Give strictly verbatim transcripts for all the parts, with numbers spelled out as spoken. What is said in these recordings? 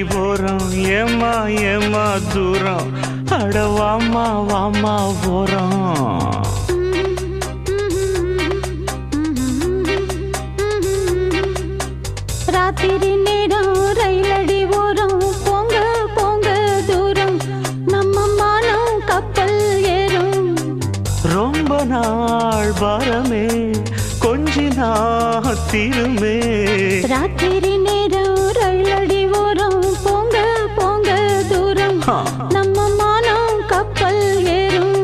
போறோம் ஏமா ஏமா தூரம் அட வாமா வாமா போறோம் ராத்திரி நேரம் ரயிலடி ஓரம் போங்க போங்க தூரம் நம்ம மானம் கப்பல் ஏறும் ரொம்ப நாள் பாரமே கொஞ்சி நான் திருமே ராத்திரி நேரம் ரயிலடி ஓரம் போங்க போங்க தூரம் நம்ம மானம் கப்பல் ஏறும்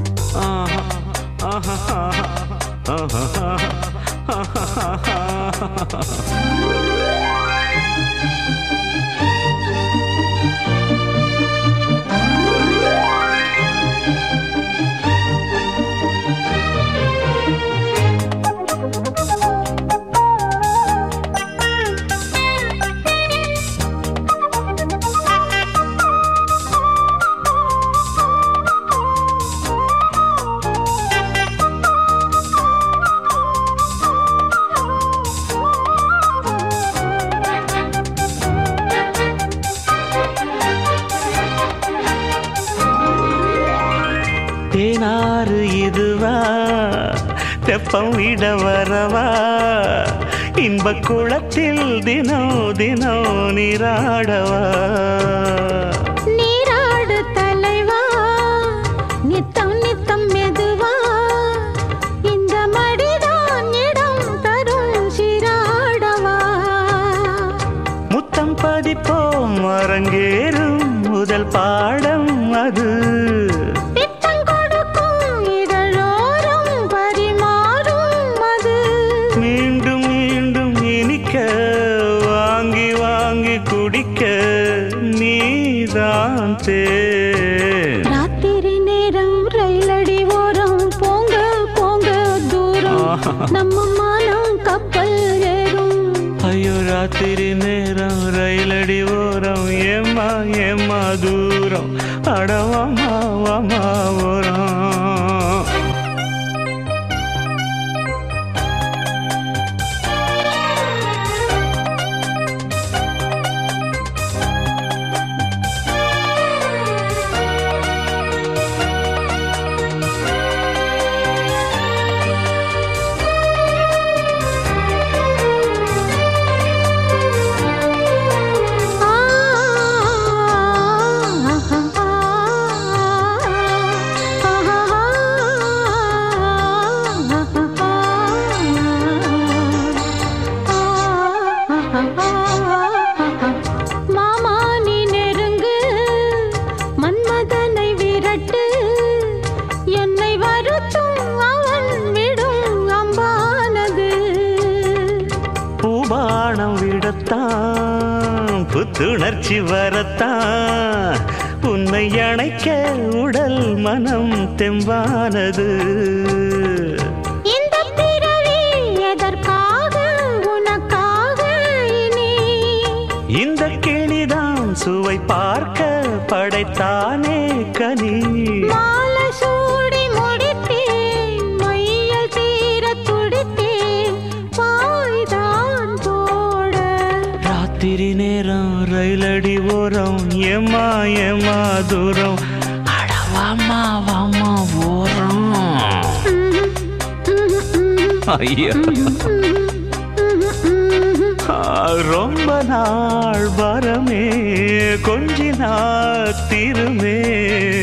தேனாறு இதுவா தெப்பம் விட வரவா இன்ப குளத்தில் தினம் தினம் நீராடவா நீராடு தலைவா நித்தம் நித்தம் மெதுவா இந்த மடிதான் இடம் தரும் சீராடவா முத்தம் பதிப்போம் அரங்கேறும் முதல் பாடம் அது நீதான் தேன் ராத்திரி நேரம் ரயிலடி ஓரம் போங்க போங்க தூரம் நம்ம மானம் கப்பல் ஏறும் ஐயோ ராத்திரி நேரம் ரயிலடி ஓரம் ஏமா ஏமா தூரம் அடவாமா வாமா ஓரம் மாமா நீ நெருங்கு மன்மதனை விரட்டு என்னை வருத்தும் அவன் விடும் அம்பானது பூபானம் விடத்தான் புத்துணர்ச்சி வரத்தான் உன்னை அணைக்க உடல் மனம் தெம்பானது இந்த பிறவி எதற்காக உனக்காக இனி இந்த கிளிதான் சுவை பார்க்க படைத்தானே கனி மாலை சூடி முடித்தேன் மையல் தீர துடித்தேன் பாய்தான் போட ராத்திரி நேரம் ரயிலடி ஓரம் ஏமா ஏமா தூரம் அட வாமா வாமா ஓரம் ஐயா ரொம்ப நாள் வரமே கொஞ்சி நான் திருமே